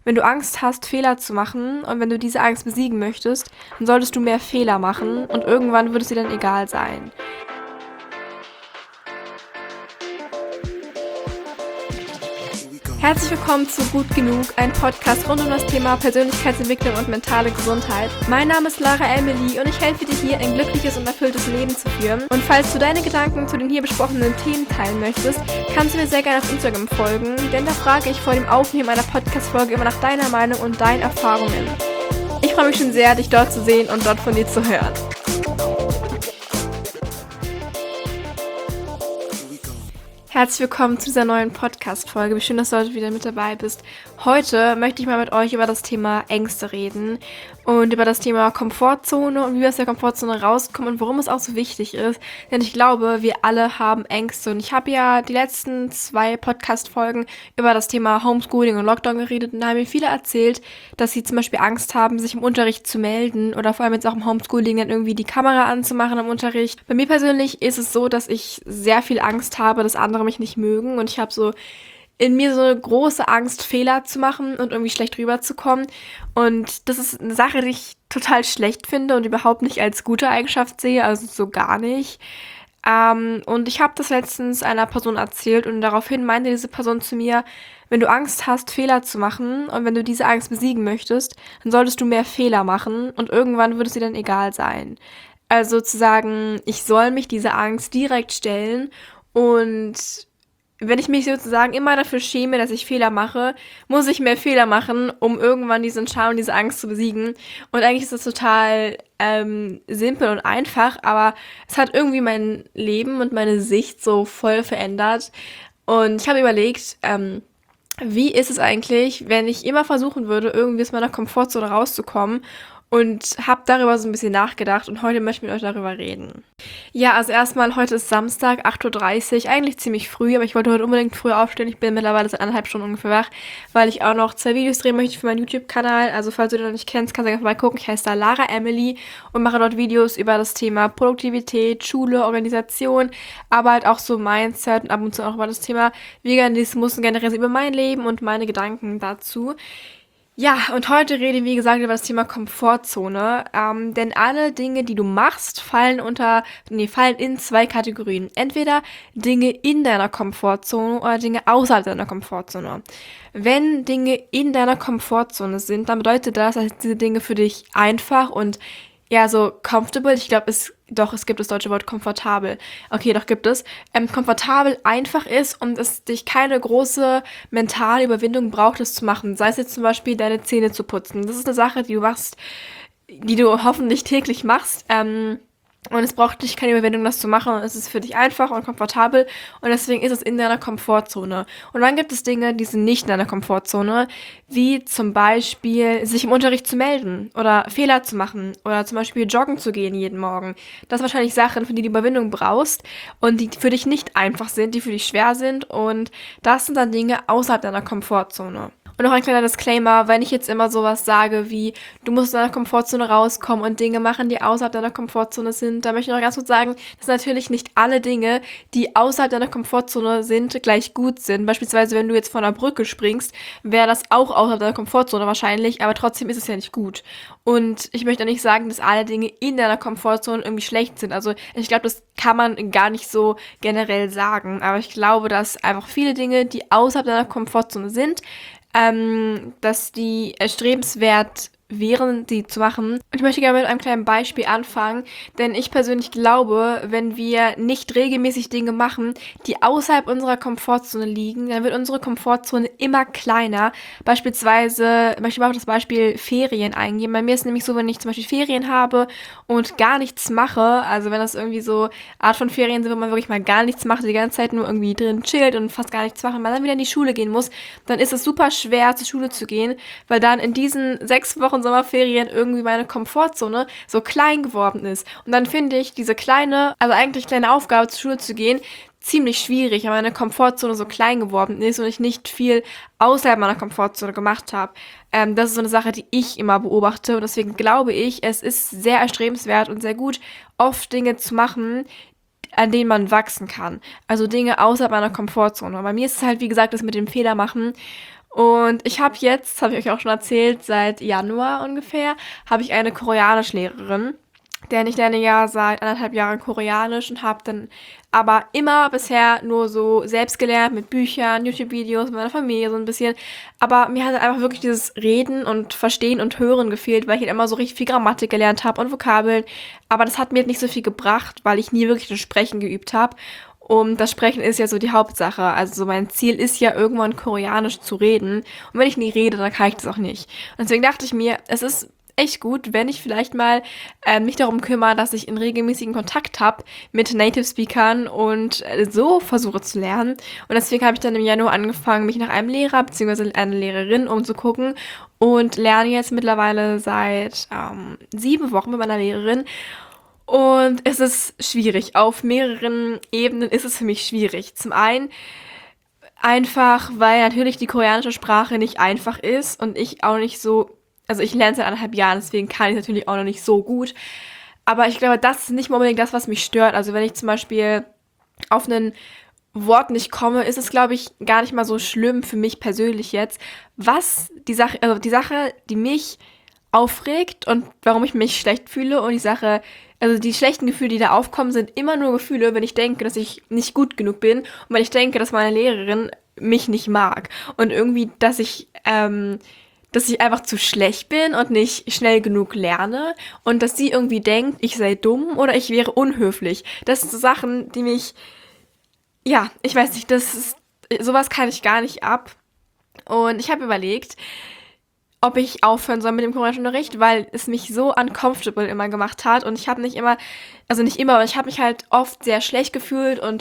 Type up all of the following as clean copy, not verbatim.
Wenn du Angst hast, Fehler zu machen und wenn du diese Angst besiegen möchtest, dann solltest du mehr Fehler machen und irgendwann wird es dir dann egal sein. Herzlich willkommen zu Gut Genug, ein Podcast rund um das Thema Persönlichkeitsentwicklung und mentale Gesundheit. Mein Name ist Lara Emily und ich helfe dir hier, ein glückliches und erfülltes Leben zu führen. Und falls du deine Gedanken zu den hier besprochenen Themen teilen möchtest, kannst du mir sehr gerne auf Instagram folgen, denn da frage ich vor dem Aufnehmen einer Podcast-Folge immer nach deiner Meinung und deinen Erfahrungen. Ich freue mich schon sehr, dich dort zu sehen und dort von dir zu hören. Herzlich willkommen zu dieser neuen Podcast-Folge. Wie schön, dass du heute wieder mit dabei bist. Heute möchte ich mal mit euch über das Thema Ängste reden und über das Thema Komfortzone und wie wir aus der Komfortzone rauskommen und warum es auch so wichtig ist. Denn ich glaube, wir alle haben Ängste. Und ich habe ja die letzten 2 Podcast-Folgen über das Thema Homeschooling und Lockdown geredet und da haben mir viele erzählt, dass sie zum Beispiel Angst haben, sich im Unterricht zu melden oder vor allem jetzt auch im Homeschooling dann irgendwie die Kamera anzumachen im Unterricht. Bei mir persönlich ist es so, dass ich sehr viel Angst habe, dass andere mich nicht mögen und ich habe so in mir so eine große Angst, Fehler zu machen und irgendwie schlecht rüberzukommen. Und das ist eine Sache, die ich total schlecht finde und überhaupt nicht als gute Eigenschaft sehe, also so gar nicht. Und ich habe das letztens einer Person erzählt und daraufhin meinte diese Person zu mir, wenn du Angst hast, Fehler zu machen und wenn du diese Angst besiegen möchtest, dann solltest du mehr Fehler machen und irgendwann wird es dir dann egal sein. Also zu sagen, ich soll mich dieser Angst direkt stellen und wenn ich mich sozusagen immer dafür schäme, dass ich Fehler mache, muss ich mehr Fehler machen, um irgendwann diesen Scham und diese Angst zu besiegen. Und eigentlich ist das total simpel und einfach, aber es hat irgendwie mein Leben und meine Sicht so voll verändert. Und ich habe überlegt, wie ist es eigentlich, wenn ich immer versuchen würde, irgendwie aus meiner Komfortzone rauszukommen und habe darüber so ein bisschen nachgedacht und heute möchte ich mit euch darüber reden. Ja, also erstmal, heute ist Samstag, 8:30 Uhr, eigentlich ziemlich früh, aber ich wollte heute unbedingt früh aufstehen. Ich bin mittlerweile seit 1,5 Stunden ungefähr wach, weil ich auch noch 2 Videos drehen möchte für meinen YouTube-Kanal. Also falls du den noch nicht kennst, kannst du gerne vorbeigucken. Ich heiße da Lara Emily und mache dort Videos über das Thema Produktivität, Schule, Organisation, aber halt auch so Mindset und ab und zu auch über das Thema Veganismus und generell über mein Leben und meine Gedanken dazu. Ja, und heute rede ich, wie gesagt, über das Thema Komfortzone, denn alle Dinge, die du machst, fallen in 2 Kategorien. Entweder Dinge in deiner Komfortzone oder Dinge außerhalb deiner Komfortzone. Wenn Dinge in deiner Komfortzone sind, dann bedeutet das, dass diese Dinge für dich einfach und ja, so comfortable, ich glaube, es gibt das deutsche Wort komfortabel. Okay, doch gibt es. Komfortabel einfach ist und es dich keine große mentale Überwindung braucht, das zu machen. Sei es jetzt zum Beispiel, deine Zähne zu putzen. Das ist eine Sache, die du machst, die du hoffentlich täglich machst. Und es braucht dich keine Überwindung, das zu machen. Es ist für dich einfach und komfortabel. Und deswegen ist es in deiner Komfortzone. Und dann gibt es Dinge, die sind nicht in deiner Komfortzone. Wie zum Beispiel, sich im Unterricht zu melden. Oder Fehler zu machen. Oder zum Beispiel joggen zu gehen jeden Morgen. Das sind wahrscheinlich Sachen, für die du Überwindung brauchst. Und die für dich nicht einfach sind, die für dich schwer sind. Und das sind dann Dinge außerhalb deiner Komfortzone. Und noch ein kleiner Disclaimer, wenn ich jetzt immer sowas sage wie, du musst aus deiner Komfortzone rauskommen und Dinge machen, die außerhalb deiner Komfortzone sind, da möchte ich noch ganz kurz sagen, dass natürlich nicht alle Dinge, die außerhalb deiner Komfortzone sind, gleich gut sind. Beispielsweise, wenn du jetzt von einer Brücke springst, wäre das auch außerhalb deiner Komfortzone wahrscheinlich, aber trotzdem ist es ja nicht gut. Und ich möchte auch nicht sagen, dass alle Dinge in deiner Komfortzone irgendwie schlecht sind. Also ich glaube, das kann man gar nicht so generell sagen. Aber ich glaube, dass einfach viele Dinge, die außerhalb deiner Komfortzone sind, dass die erstrebenswert wären, die zu machen. Und ich möchte gerne mit einem kleinen Beispiel anfangen, denn ich persönlich glaube, wenn wir nicht regelmäßig Dinge machen, die außerhalb unserer Komfortzone liegen, dann wird unsere Komfortzone immer kleiner. Beispielsweise, möchte ich mal auf das Beispiel Ferien eingehen. Bei mir ist es nämlich so, wenn ich zum Beispiel Ferien habe und gar nichts mache, also wenn das irgendwie so Art von Ferien sind, wo man wirklich mal gar nichts macht, die ganze Zeit nur irgendwie drin chillt und fast gar nichts macht und man dann wieder in die Schule gehen muss, dann ist es super schwer, zur Schule zu gehen, weil dann in diesen 6 Wochen Sommerferien irgendwie meine Komfortzone so klein geworden ist. Und dann finde ich diese kleine Aufgabe, zur Schule zu gehen, ziemlich schwierig, weil meine Komfortzone so klein geworden ist und ich nicht viel außerhalb meiner Komfortzone gemacht habe. Das ist so eine Sache, die ich immer beobachte und deswegen glaube ich, es ist sehr erstrebenswert und sehr gut, oft Dinge zu machen, an denen man wachsen kann. Also Dinge außerhalb meiner Komfortzone. Und bei mir ist es halt, wie gesagt, das mit dem Fehler machen. Und ich habe jetzt, das habe ich euch auch schon erzählt, seit Januar ungefähr, habe ich eine Koreanischlehrerin. Denn ich lerne ja seit 1,5 Jahren Koreanisch und habe dann aber immer bisher nur so selbst gelernt mit Büchern, YouTube-Videos, mit meiner Familie so ein bisschen. Aber mir hat halt einfach wirklich dieses Reden und Verstehen und Hören gefehlt, weil ich halt immer so richtig viel Grammatik gelernt habe und Vokabeln. Aber das hat mir halt nicht so viel gebracht, weil ich nie wirklich das Sprechen geübt habe. Und das Sprechen ist ja so die Hauptsache. Also so mein Ziel ist ja irgendwann Koreanisch zu reden. Und wenn ich nie rede, dann kann ich das auch nicht. Und deswegen dachte ich mir, es ist echt gut, wenn ich vielleicht mal mich darum kümmere, dass ich in regelmäßigen Kontakt habe mit Native Speakern und so versuche zu lernen. Und deswegen habe ich dann im Januar angefangen, mich nach einem Lehrer bzw. einer Lehrerin umzugucken und lerne jetzt mittlerweile seit 7 Wochen mit meiner Lehrerin. Und es ist schwierig. Auf mehreren Ebenen ist es für mich schwierig. Zum einen einfach, weil natürlich die koreanische Sprache nicht einfach ist und ich auch nicht so, also ich lerne seit 1,5 Jahren, deswegen kann ich es natürlich auch noch nicht so gut. Aber ich glaube, das ist nicht mal unbedingt das, was mich stört. Also wenn ich zum Beispiel auf ein Wort nicht komme, ist es, glaube ich, gar nicht mal so schlimm für mich persönlich jetzt. Was die Sache, die mich aufregt und warum ich mich schlecht fühle und die Sache, also die schlechten Gefühle, die da aufkommen, sind immer nur Gefühle, wenn ich denke, dass ich nicht gut genug bin und wenn ich denke, dass meine Lehrerin mich nicht mag und irgendwie, dass ich einfach zu schlecht bin und nicht schnell genug lerne und dass sie irgendwie denkt, ich sei dumm oder ich wäre unhöflich. Das sind so Sachen, die mich, ja, ich weiß nicht, sowas kann ich gar nicht ab. Und ich habe überlegt, ob ich aufhören soll mit dem Koreanischunterricht, weil es mich so uncomfortable immer gemacht hat und ich habe nicht immer, also nicht immer, aber ich habe mich halt oft sehr schlecht gefühlt und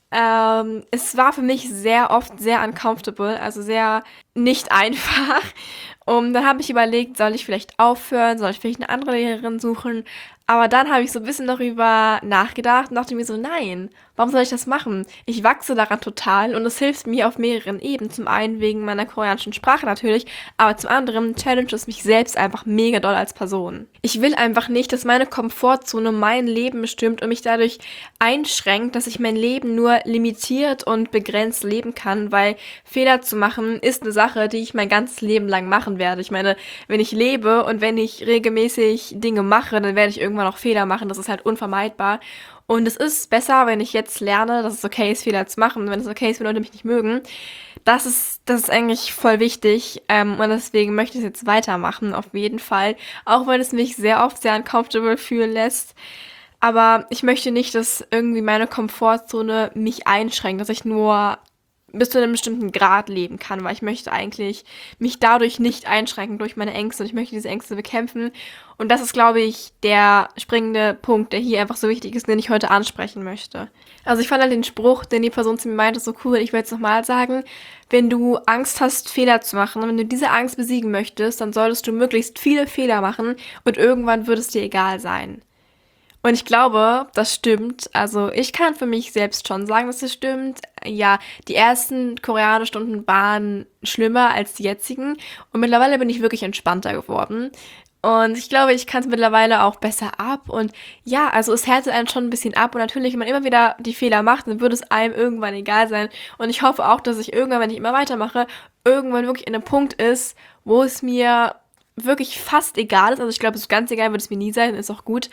es war für mich sehr oft sehr uncomfortable, also sehr nicht einfach. Und dann habe ich überlegt, soll ich vielleicht aufhören, soll ich vielleicht eine andere Lehrerin suchen? Aber dann habe ich so ein bisschen darüber nachgedacht und dachte mir so, nein, warum soll ich das machen? Ich wachse daran total und es hilft mir auf mehreren Ebenen. Zum einen wegen meiner koreanischen Sprache natürlich, aber zum anderen challenge es mich selbst einfach mega doll als Person. Ich will einfach nicht, dass meine Komfortzone mein Leben bestimmt und mich dadurch einschränkt, dass ich mein Leben nur limitiert und begrenzt leben kann, weil Fehler zu machen ist eine Sache, die ich mein ganzes Leben lang machen werde. Ich meine, wenn ich lebe und wenn ich regelmäßig Dinge mache, dann werde ich irgendwann auch Fehler machen. Das ist halt unvermeidbar. Und es ist besser, wenn ich jetzt lerne, dass es okay ist, Fehler zu machen, wenn es okay ist, wenn Leute mich nicht mögen. Das ist eigentlich voll wichtig. Und deswegen möchte ich es jetzt weitermachen, auf jeden Fall. Auch wenn es mich sehr oft sehr uncomfortable fühlen lässt. Aber ich möchte nicht, dass irgendwie meine Komfortzone mich einschränkt, dass ich nur bis zu einem bestimmten Grad leben kann, weil ich möchte eigentlich mich dadurch nicht einschränken durch meine Ängste und ich möchte diese Ängste bekämpfen. Und das ist, glaube ich, der springende Punkt, der hier einfach so wichtig ist, den ich heute ansprechen möchte. Also ich fand halt den Spruch, den die Person zu mir meinte, so cool. Ich will jetzt nochmal sagen, wenn du Angst hast, Fehler zu machen, und wenn du diese Angst besiegen möchtest, dann solltest du möglichst viele Fehler machen und irgendwann wird es dir egal sein. Und ich glaube, das stimmt. Also ich kann für mich selbst schon sagen, dass das stimmt. Ja, die ersten Koreanischstunden waren schlimmer als die jetzigen. Und mittlerweile bin ich wirklich entspannter geworden. Und ich glaube, ich kann es mittlerweile auch besser ab. Und ja, also es härtet einen schon ein bisschen ab. Und natürlich, wenn man immer wieder die Fehler macht, dann wird es einem irgendwann egal sein. Und ich hoffe auch, dass ich irgendwann, wenn ich immer weitermache, irgendwann wirklich in einem Punkt ist, wo es mir wirklich fast egal ist. Also ich glaube, so ganz egal wird es mir nie sein, ist auch gut.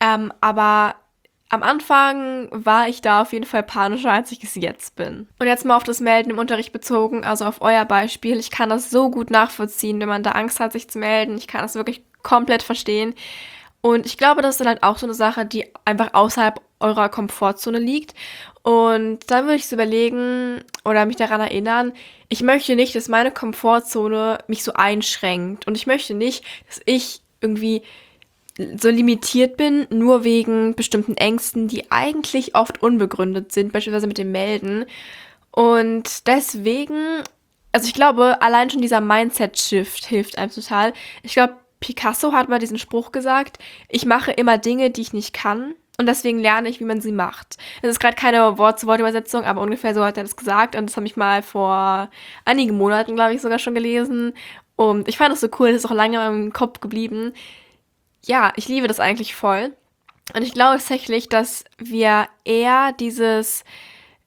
Aber am Anfang war ich da auf jeden Fall panischer, als ich es jetzt bin. Und jetzt mal auf das Melden im Unterricht bezogen, also auf euer Beispiel. Ich kann das so gut nachvollziehen, wenn man da Angst hat, sich zu melden. Ich kann das wirklich komplett verstehen. Und ich glaube, das ist dann halt auch so eine Sache, die einfach außerhalb eurer Komfortzone liegt. Und dann würde ich so überlegen oder mich daran erinnern, ich möchte nicht, dass meine Komfortzone mich so einschränkt. Und ich möchte nicht, dass ich irgendwie so limitiert bin, nur wegen bestimmten Ängsten, die eigentlich oft unbegründet sind, beispielsweise mit dem Melden. Und deswegen, also ich glaube, allein schon dieser Mindset-Shift hilft einem total. Ich glaube, Picasso hat mal diesen Spruch gesagt, ich mache immer Dinge, die ich nicht kann. Und deswegen lerne ich, wie man sie macht. Das ist gerade keine Wort-zu-Wort-Übersetzung, aber ungefähr so hat er das gesagt. Und das habe ich mal vor einigen Monaten, glaube ich, sogar schon gelesen. Und ich fand das so cool, das ist auch lange im Kopf geblieben. Ja, ich liebe das eigentlich voll. Und ich glaube tatsächlich, dass wir eher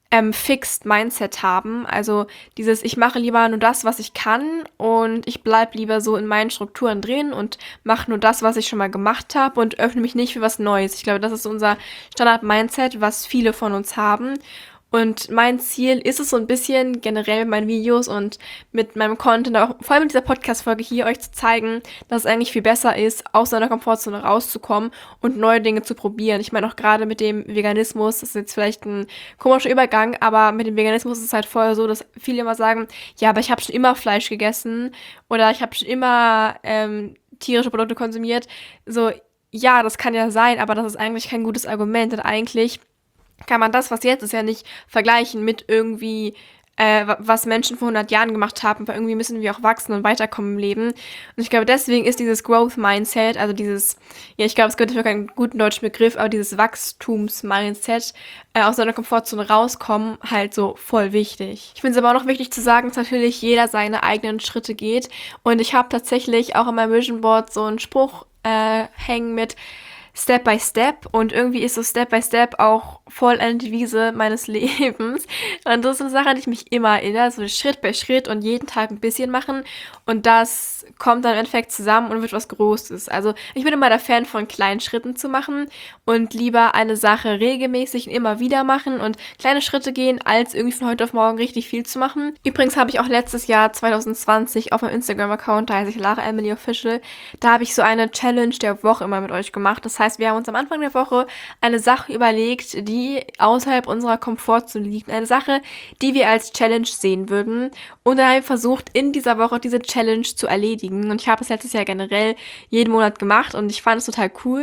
Fixed Mindset haben. Also dieses, ich mache lieber nur das, was ich kann und ich bleibe lieber so in meinen Strukturen drin und mache nur das, was ich schon mal gemacht habe und öffne mich nicht für was Neues. Ich glaube, das ist unser Standard-Mindset, was viele von uns haben. Und mein Ziel ist es so ein bisschen generell mit meinen Videos und mit meinem Content, auch vor allem mit dieser Podcast-Folge hier, euch zu zeigen, dass es eigentlich viel besser ist, aus seiner Komfortzone rauszukommen und neue Dinge zu probieren. Ich meine auch gerade mit dem Veganismus, das ist jetzt vielleicht ein komischer Übergang, aber mit dem Veganismus ist es halt vorher so, dass viele immer sagen, ja, aber ich habe schon immer Fleisch gegessen oder ich habe schon immer tierische Produkte konsumiert. So, ja, das kann ja sein, aber das ist eigentlich kein gutes Argument, denn eigentlich kann man das, was jetzt ist, ja nicht vergleichen mit irgendwie, was Menschen vor 100 Jahren gemacht haben, weil irgendwie müssen wir auch wachsen und weiterkommen im Leben. Und ich glaube, deswegen ist dieses Growth Mindset, also dieses, ja, ich glaube, es gibt dafür keinen guten deutschen Begriff, aber dieses Wachstums-Mindset, aus seiner Komfortzone rauskommen, halt so voll wichtig. Ich finde es aber auch noch wichtig zu sagen, dass natürlich jeder seine eigenen Schritte geht. Und ich habe tatsächlich auch in meinem Vision Board so einen Spruch hängen mit Step by Step und irgendwie ist so Step by Step auch voll eine Devise meines Lebens und das ist eine Sache, an die ich mich immer erinnere, so Schritt bei Schritt und jeden Tag ein bisschen machen und das kommt dann im Endeffekt zusammen und wird was Großes. Also ich bin immer der Fan von kleinen Schritten zu machen und lieber eine Sache regelmäßig und immer wieder machen und kleine Schritte gehen, als irgendwie von heute auf morgen richtig viel zu machen. Übrigens habe ich auch letztes Jahr 2020 auf meinem Instagram-Account, da heiße ich Lara Emily Official, da habe ich so eine Challenge der Woche immer mit euch gemacht. Das heißt, wir haben uns am Anfang der Woche eine Sache überlegt, die außerhalb unserer Komfortzone liegt. Eine Sache, die wir als Challenge sehen würden. Und dann haben wir versucht, in dieser Woche diese Challenge zu erledigen. Und ich habe es letztes Jahr generell jeden Monat gemacht und ich fand es total cool.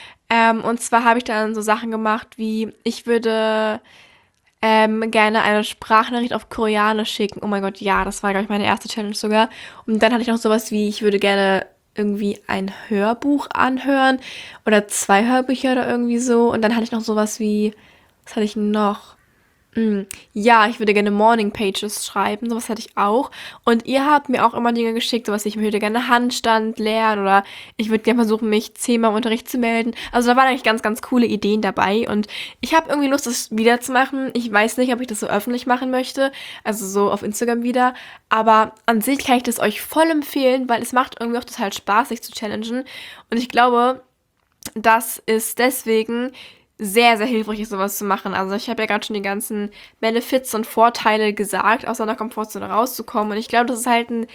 Und zwar habe ich dann so Sachen gemacht wie, ich würde gerne eine Sprachnachricht auf Koreanisch schicken. Oh mein Gott, ja, das war, glaube ich, meine erste Challenge sogar. Und dann hatte ich noch sowas wie, ich würde gerne irgendwie ein Hörbuch anhören oder 2 Hörbücher oder irgendwie so. Und dann hatte ich noch sowas wie, was hatte ich noch? Ja, ich würde gerne Morning Pages schreiben, sowas hatte ich auch. Und ihr habt mir auch immer Dinge geschickt, sowas wie, ich würde gerne Handstand lernen oder ich würde gerne versuchen, mich 10-mal im Unterricht zu melden. Also da waren eigentlich ganz, ganz coole Ideen dabei und ich habe irgendwie Lust, das wieder zu machen. Ich weiß nicht, ob ich das so öffentlich machen möchte, also so auf Instagram wieder, aber an sich kann ich das euch voll empfehlen, weil es macht irgendwie auch total Spaß, sich zu challengen und ich glaube, das ist deswegen sehr, sehr hilfreich ist, sowas zu machen. Also ich habe ja gerade schon die ganzen Benefits und Vorteile gesagt, aus seiner Komfortzone rauszukommen. Und ich glaube, das ist halt ein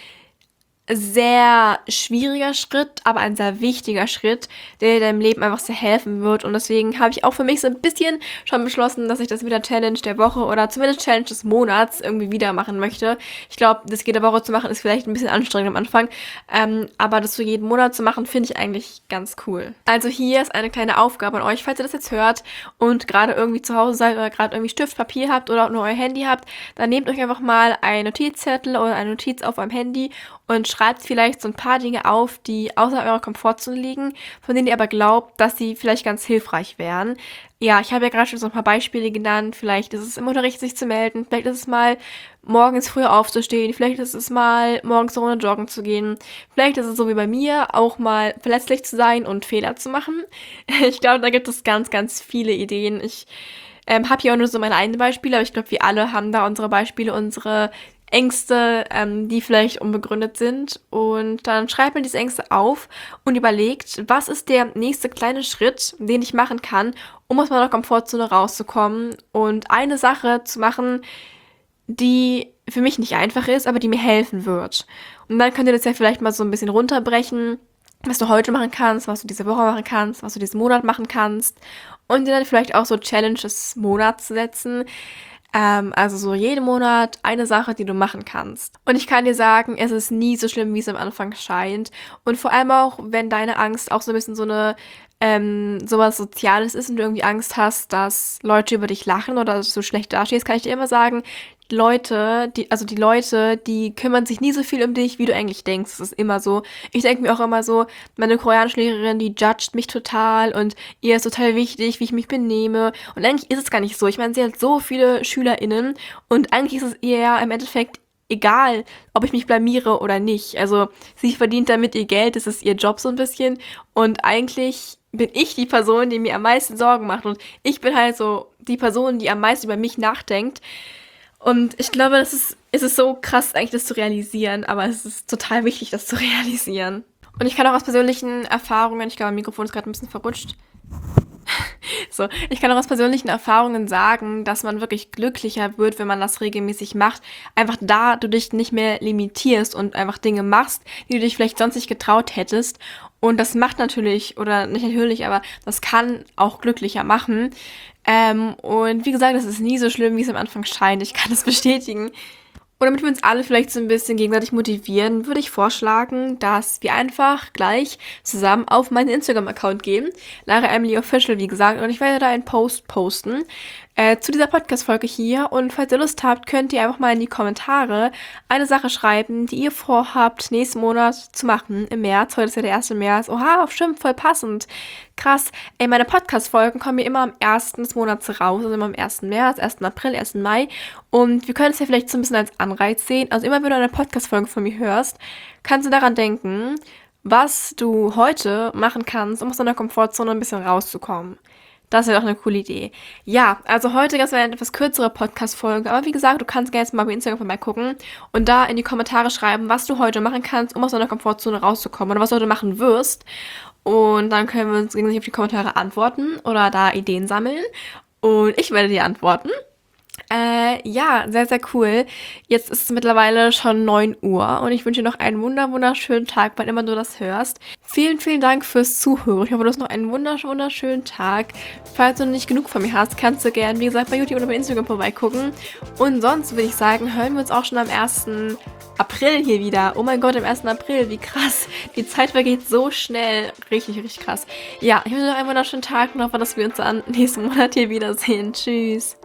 sehr schwieriger Schritt, aber ein sehr wichtiger Schritt, der dir deinem Leben einfach sehr helfen wird. Und deswegen habe ich auch für mich so ein bisschen schon beschlossen, dass ich das mit der Challenge der Woche oder zumindest Challenge des Monats irgendwie wieder machen möchte. Ich glaube, das jede Woche zu machen ist vielleicht ein bisschen anstrengend am Anfang, aber das so jeden Monat zu machen, finde ich eigentlich ganz cool. Also hier ist eine kleine Aufgabe an euch, falls ihr das jetzt hört und gerade irgendwie zu Hause seid oder gerade irgendwie Stift, Papier habt oder auch nur euer Handy habt, dann nehmt euch einfach mal einen Notizzettel oder eine Notiz auf eurem Handy und schreibt vielleicht so ein paar Dinge auf, die außerhalb eurer Komfortzone liegen, von denen ihr aber glaubt, dass sie vielleicht ganz hilfreich wären. Ja, ich habe ja gerade schon so ein paar Beispiele genannt. Vielleicht ist es im Unterricht, sich zu melden. Vielleicht ist es mal, morgens früher aufzustehen. Vielleicht ist es mal, morgens eine Runde joggen zu gehen. Vielleicht ist es so wie bei mir, auch mal verletzlich zu sein und Fehler zu machen. Ich glaube, da gibt es ganz, ganz viele Ideen. Ich habe hier auch nur so meine eigenen Beispiele, aber ich glaube, wir alle haben da unsere Beispiele, unsere Ängste, die vielleicht unbegründet sind. Und dann schreibt man diese Ängste auf und überlegt, was ist der nächste kleine Schritt, den ich machen kann, um aus meiner Komfortzone rauszukommen und eine Sache zu machen, die für mich nicht einfach ist, aber die mir helfen wird. Und dann könnt ihr das ja vielleicht mal so ein bisschen runterbrechen, was du heute machen kannst, was du diese Woche machen kannst, was du diesen Monat machen kannst. Und dir dann vielleicht auch so Challenges des Monats setzen. Also so jeden Monat eine Sache, die du machen kannst. Und ich kann dir sagen, es ist nie so schlimm, wie es am Anfang scheint. Und vor allem auch, wenn deine Angst auch so ein bisschen so eine sowas Soziales ist und du irgendwie Angst hast, dass Leute über dich lachen oder dass du schlecht dastehst, kann ich dir immer sagen, die Leute, die kümmern sich nie so viel um dich, wie du eigentlich denkst. Das ist immer so. Ich denke mir auch immer so, meine Koreanischlehrerin, die judgt mich total und ihr ist total wichtig, wie ich mich benehme. Und eigentlich ist es gar nicht so. Ich meine, sie hat so viele SchülerInnen und eigentlich ist es ihr ja im Endeffekt egal, ob ich mich blamiere oder nicht. Also sie verdient damit ihr Geld, das ist ihr Job so ein bisschen. Und eigentlich bin ich die Person, die mir am meisten Sorgen macht. Und ich bin halt so die Person, die am meisten über mich nachdenkt. Und ich glaube, es ist so krass, eigentlich das zu realisieren, aber es ist total wichtig, das zu realisieren. Und ich kann auch aus persönlichen Erfahrungen, ich glaube, mein Mikrofon ist gerade ein bisschen verrutscht. So, ich kann auch aus persönlichen Erfahrungen sagen, dass man wirklich glücklicher wird, wenn man das regelmäßig macht. Einfach da du dich nicht mehr limitierst und einfach Dinge machst, die du dich vielleicht sonst nicht getraut hättest. Und das macht natürlich, oder nicht natürlich, aber das kann auch glücklicher machen. Und wie gesagt, das ist nie so schlimm, wie es am Anfang scheint. Ich kann das bestätigen. Und damit wir uns alle vielleicht so ein bisschen gegenseitig motivieren, würde ich vorschlagen, dass wir einfach gleich zusammen auf meinen Instagram-Account gehen. Lara Emily Official, wie gesagt. Und ich werde da einen Post posten zu dieser Podcast-Folge hier. Und falls ihr Lust habt, könnt ihr einfach mal in die Kommentare eine Sache schreiben, die ihr vorhabt, nächsten Monat zu machen, im März. Heute ist ja der 1. März. Oha, stimmt, voll passend. Krass. Ey, meine Podcast-Folgen kommen mir immer am 1. des Monats raus. Also immer am 1. März, 1. April, 1. Mai. Und wir können es ja vielleicht so ein bisschen als Anreiz sehen. Also immer, wenn du eine Podcast-Folge von mir hörst, kannst du daran denken, was du heute machen kannst, um aus deiner Komfortzone ein bisschen rauszukommen. Das wäre doch eine coole Idee. Ja, also heute gab es eine etwas kürzere Podcast-Folge, aber wie gesagt, du kannst gerne jetzt mal bei Instagram vorbeigucken und da in die Kommentare schreiben, was du heute machen kannst, um aus deiner Komfortzone rauszukommen oder was du heute machen wirst. Und dann können wir uns gegenseitig auf die Kommentare antworten oder da Ideen sammeln. Und ich werde dir antworten. Ja, sehr, sehr cool. Jetzt ist es mittlerweile schon 9 Uhr und ich wünsche dir noch einen wunderschönen Tag, wann immer du das hörst. Vielen, vielen Dank fürs Zuhören. Ich hoffe, du hast noch einen wunderschönen Tag. Falls du nicht genug von mir hast, kannst du gerne, wie gesagt, bei YouTube oder bei Instagram vorbeigucken. Und sonst würde ich sagen, hören wir uns auch schon am 1. April hier wieder. Oh mein Gott, am 1. April, wie krass. Die Zeit vergeht so schnell. Richtig krass. Ja, ich wünsche dir noch einen wunderschönen Tag und hoffe, dass wir uns dann nächsten Monat hier wiedersehen. Tschüss.